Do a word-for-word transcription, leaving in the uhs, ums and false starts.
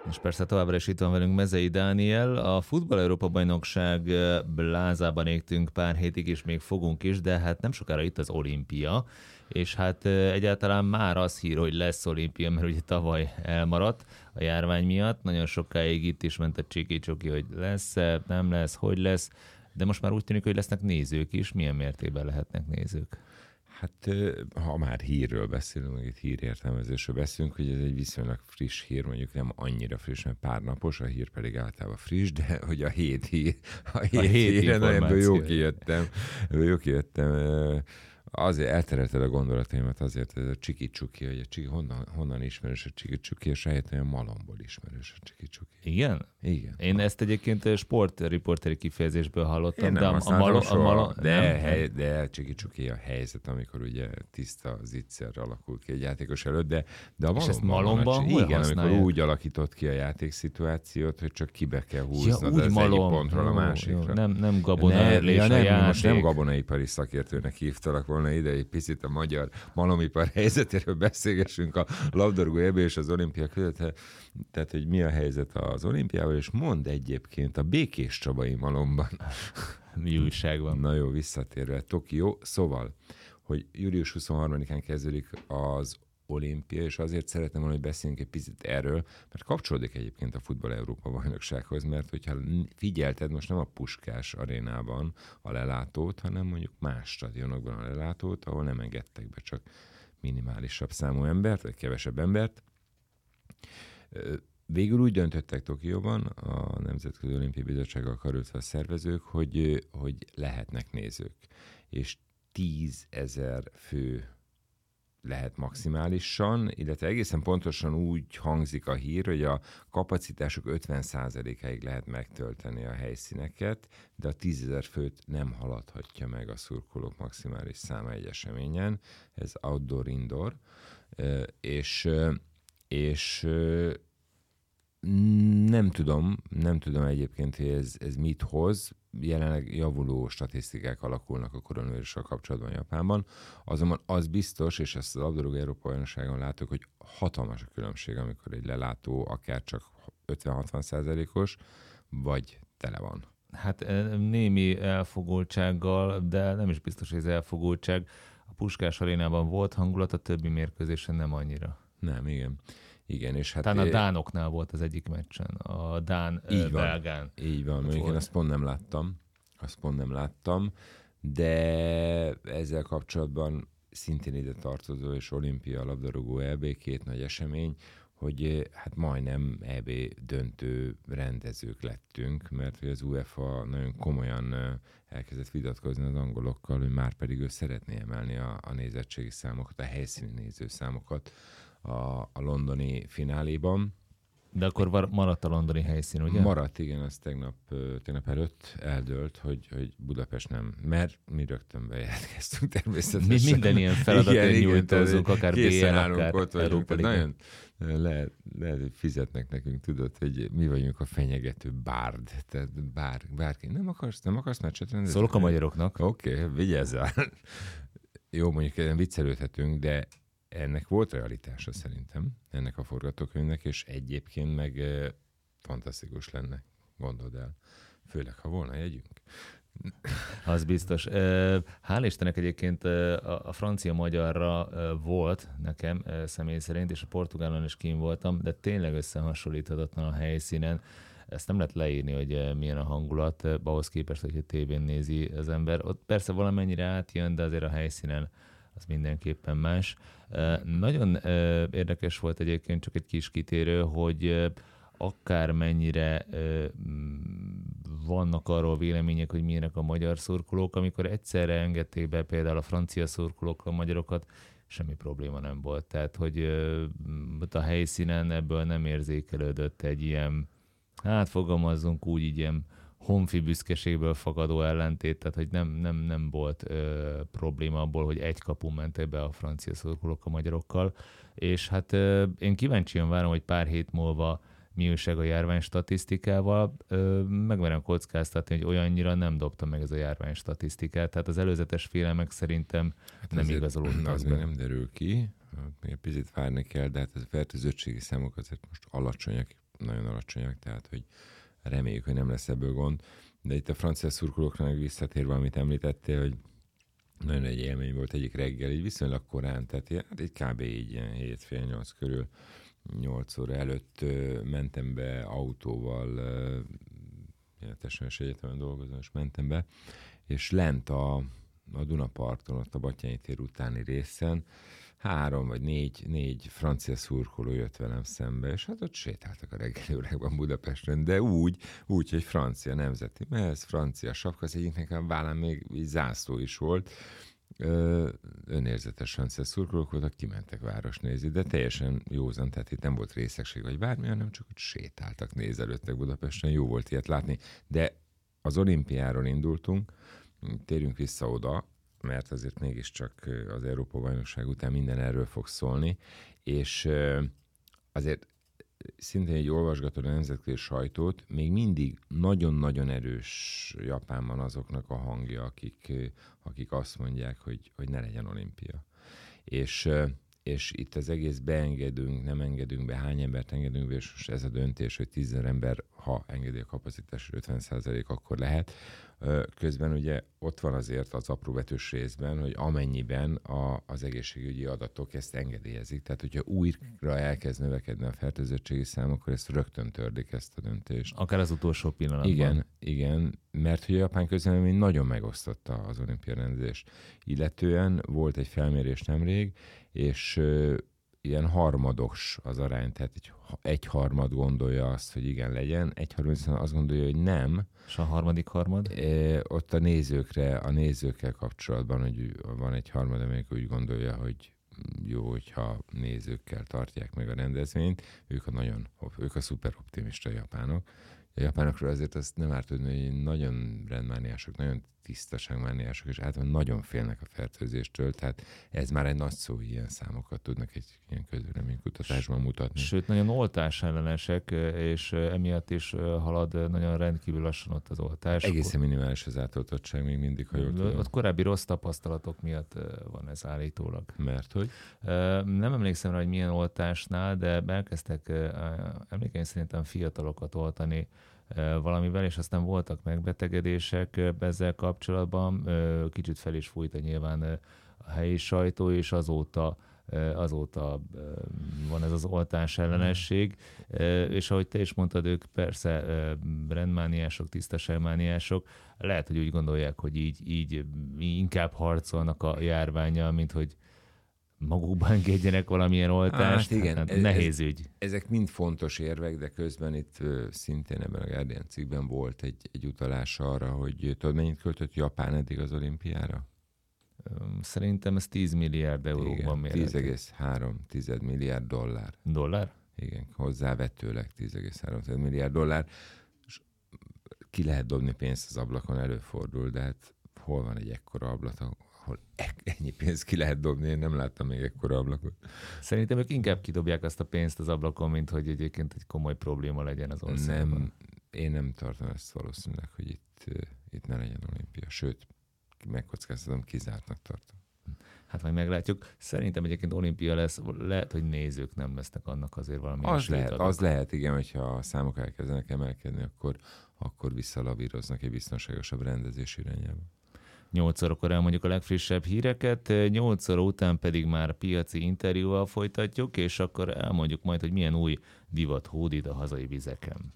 És persze továbbra is itt van velünk Mezei Dániel. A Futball Európa-bajnokság blázában égtünk pár hétig, és még fogunk is, de hát nem sokára itt az olimpia, és hát egyáltalán már az hír, hogy lesz olimpia, mert ugye tavaly elmaradt a járvány miatt. Nagyon sokáig itt is ment a csiki-csoki, hogy lesz-e, nem lesz, hogy lesz, de most már úgy tűnik, hogy lesznek nézők is. Milyen mértékben lehetnek nézők? Hát ha már hírről beszélünk, meg itt hírértelmezésről beszélünk, hogy ez egy viszonylag friss hír, mondjuk nem annyira friss, mert pár napos, a hír pedig általában friss, de hogy a hét hír, a hét, a hét hír, na, ebből jó kijöttem, ebből jó kijöttem. Azért elterelted a gondolataimat, azért ez a csiki-csuki, hogy a csiki, honnan, honnan ismerős a csiki-csuki, és rájöttem, hogy a malomból ismerős a csiki-csuki. Igen? Igen. Én ha. ezt egyébként sportriporteri kifejezésből hallottam. Én nem de a, a, malo, a malo, de, nem? Hely, de csiki-csuki a helyzet, amikor ugye tiszta zicser alakul ki egy játékos előtt, de, de a és ezt malomban, malomban igen, használják? amikor úgy alakított ki a játékszituációt, hogy csak kibe kell húznod ja, az malom. egyik pontról jó, a másikra. Jó, nem, nem gabonaörlés ja, a nem, játék. most nem gabonaipari szakértőnek hívtalak volna ide, egy picit a magyar malomipar helyzetéről beszélgessünk a labdarúgó é bé és az olimpia között. Tehát, hogy mi a helyzet az olimpiával, és mondd egyébként a Békés Csabai malomban. Mi újság van? Na jó, visszatérve Tokió. Szóval, hogy július huszonharmadikán kezdődik az olimpia, és azért szeretném volna, hogy beszéljünk egy picit erről, mert kapcsolódik egyébként a Futball Európa-bajnoksághoz, mert hogyha figyelted, most nem a Puskás arénában a lelátót, hanem mondjuk más stadionokban a lelátót, ahol nem engedtek be csak minimálisabb számú embert, vagy kevesebb embert. Végül úgy döntöttek Tokióban, a Nemzetközi Olimpiai Bizottsággal karöltve a szervezők, hogy, hogy lehetnek nézők, és tízezer fő lehet maximálisan, illetve egészen pontosan úgy hangzik a hír, hogy a kapacitásuk ötven százalékáig lehet megtölteni a helyszíneket, de a tízezer főt nem haladhatja meg a szurkolók maximális száma egy eseményen. Ez outdoor-indoor, és, és nem tudom, nem tudom egyébként, hogy ez, ez mit hoz. Jelenleg javuló statisztikák alakulnak a koronavírussal kapcsolatban Japánban. Azonban az biztos, és ezt az labdarúgó Európa-bajnokságon látok, hogy hatalmas a különbség, amikor egy lelátó akár csak ötven-hatvan százalékos, vagy tele van. Hát némi elfogultsággal, de nem is biztos, hogy ez elfogultság. A Puskás arénában volt hangulat, a többi mérkőzésen nem annyira. Nem, igen. Igen, és hát talán a dánoknál volt az egyik meccsen, a dán így belgán. Van, így van, mondjuk én azt pont nem láttam, azt pont nem láttam, de ezzel kapcsolatban szintén ide tartozó és olimpia, labdarúgó é bé, két nagy esemény, hogy hát majdnem é bé döntő rendezők lettünk, mert hogy az UEFA nagyon komolyan elkezdett vitatkozni az angolokkal, hogy már pedig ő szeretné emelni a, a nézettségi számokat, a helyszíni nézőszámokat a, a londoni fináléban. De akkor maradt a londoni helyszín, ugye? Maradt, igen, az tegnap, tegnap előtt eldőlt, hogy, hogy Budapest nem, mert mi rögtön bejelentkeztünk természetesen. Mi minden ilyen feladatot nyújtózunk, akár bé el, akár ott Európa Liga. Nagyon lehet, lehet, hogy fizetnek nekünk, tudod, hogy mi vagyunk a fenyegető bárd. Tehát bár, bárki. Nem akarsz, nem akarsz meccset rendezni? Szólok a magyaroknak. Oké, okay, vigyázzál. Jó, mondjuk ezen viccelődhetünk, de ennek volt realitása szerintem, ennek a forgatókönyvnek, és egyébként meg e, fantasztikus lenne, gondold el. Főleg, ha volna jegyünk. Az biztos. Hál' Istennek egyébként a francia-magyarra volt nekem személy szerint, és a portugálon is kín voltam, de tényleg összehasonlíthatatlan a helyszínen. Ezt nem lehet leírni, hogy milyen a hangulat, ahhoz képest, hogyha tévén nézi az ember. Ott persze valamennyire átjön, de azért a helyszínen az mindenképpen más. Nagyon érdekes volt egyébként, csak egy kis kitérő, hogy akár mennyire vannak arról vélemények, hogy milyenek a magyar szurkolók, amikor egyszerre engedték be például a francia szurkolók a magyarokat, semmi probléma nem volt. Tehát, hogy a helyszínen ebből nem érzékelődött egy ilyen, hát fogalmazzunk úgy, így ilyen honfi büszkeségből fakadó ellentét, tehát hogy nem, nem, nem volt ö, probléma abból, hogy egy kapun mentek be a francia szurkolók a magyarokkal, és hát ö, én kíváncsian várom, hogy pár hét múlva mi újság a járvány statisztikával, ö, megmerem kockáztatni, hogy olyannyira nem dobta meg ez a járvány statisztikát, tehát az előzetes félelmek szerintem hát nem igazolódtak. Az még nem derül ki, még egy picit várni kell, de hát ez a fertőzöttségi számok azért most alacsonyak, nagyon alacsonyak, tehát hogy reméljük, hogy nem lesz ebből gond. De itt a francia szurkolókra meg visszatérve, amit említettél, hogy nagyon egy élmény volt egyik reggel, így viszonylag korán, tehát hát egy kb. Így ilyen hét fél nyolc körül, nyolc óra előtt ö, mentem be autóval, ö, ilyen Testnevelési Egyetemen dolgozom, és mentem be, és lent a, a Dunaparton, ott a Batthyány tér utáni részen három vagy négy, négy francia szurkoló jött velem szembe, és hát ott sétáltak a reggeli órákban Budapesten, de úgy, úgy, hogy francia nemzeti mez, francia sapka, az egyiknek a vállán még így zászló is volt. Ö, önérzetes francia szurkolók voltak, kimentek város nézni, de teljesen józan, tehát itt nem volt részegség vagy bármi, hanem csak ott sétáltak, nézelődtek Budapesten, jó volt ilyet látni, de az olimpiáról indultunk, térjünk vissza oda, mert azért mégiscsak az Európa-bajnokság után minden erről fog szólni, és azért szintén egy olvasgatod a nemzetközi sajtót, még mindig nagyon-nagyon erős Japánban azoknak a hangja, akik, akik azt mondják, hogy, hogy ne legyen olimpia. És, és itt az egész beengedünk, nem engedünk be, hány embert engedünk be, és most ez a döntés, hogy tízezer ember, ha engedi a kapacitás ötven százalék, akkor lehet. Közben ugye ott van azért az apróbetűs részben, hogy amennyiben a, az egészségügyi adatok ezt engedélyezik, tehát hogyha újra elkezd növekedni a fertőzöttségi szám, akkor ezt rögtön tördik ezt a döntést. Akár az utolsó pillanatban. Igen, igen, mert hogy a japán közvélemény nagyon megosztotta az olimpia rendezést. Illetően volt egy felmérés nemrég, és ö, ilyen harmados az arány, tehát egy, egy harmad gondolja azt, hogy igen legyen, egy harmad azt gondolja, hogy nem. És a harmadik harmad? E, ott a nézőkre, a nézőkkel kapcsolatban, hogy van egy harmad, amelyik úgy gondolja, hogy jó, hogyha nézőkkel tartják meg a rendezvényt. Ők a nagyon, ők a szuper optimista japánok. A japánokról azért azt nem árt tudni, hogy nagyon rendmániások, nagyon tisztaságmániások, és általában nagyon félnek a fertőzéstől, tehát ez már egy nagy szó, hogy ilyen számokat tudnak egy ilyen közvéleménykutatásban mutatni. Sőt, nagyon oltás ellenesek, és emiatt is halad nagyon rendkívül lassan ott az oltás. Egészen minimális az átoltottság még mindig, ha jól tudom. Ott korábbi rossz tapasztalatok miatt van ez állítólag. Mert hogy? Nem emlékszem rá, hogy milyen oltásnál, de elkezdtek emlékeim szerintem fiatalokat oltani valamivel, és aztán voltak megbetegedések ezzel kapcsolatban. Kicsit fel is fújta nyilván a helyi sajtó, és azóta azóta van ez az oltás ellenesség, és ahogy te is mondtad, ők persze rendmániások, tisztaságmániások, lehet, hogy úgy gondolják, hogy így, így inkább harcolnak a járvánnyal, mint hogy magukban engedjenek valamilyen oltást. Hát igen, hát ez, nehéz ez, ügy. Ezek mind fontos érvek, de közben itt uh, szintén ebben a Guardian cikkben volt egy, egy utalás arra, hogy tudod, mennyit költött Japán eddig az olimpiára? Szerintem ez tíz milliárd euróban mérhető. tíz egész három milliárd dollár. Dollár? Igen, hozzávetőleg tíz egész három milliárd dollár. És ki lehet dobni pénzt az ablakon, előfordul, de hát hol van egy ekkora ablak, ahol ennyi pénzt ki lehet dobni, én nem láttam még ekkora ablakot. Szerintem ők inkább kidobják azt a pénzt az ablakon, mint hogy egyébként egy komoly probléma legyen az országban. Nem, én nem tartom ezt valószínűleg, hogy itt, itt ne legyen olimpia. Sőt, megkockáztatom, kizártnak tartom. Hát majd meglátjuk. Szerintem egyébként olimpia lesz, lehet, hogy nézők nem lesznek annak azért valami. Az lehet, az lehet, igen, hogyha a számok elkezdenek emelkedni, akkor, akkor visszalavíroznak egy biztonságosabb rendezés irányába. nyolc órakor elmondjuk a legfrissebb híreket, nyolc óra után pedig már piaci interjúval folytatjuk, és akkor elmondjuk majd, hogy milyen új divat hódít a hazai vizeken.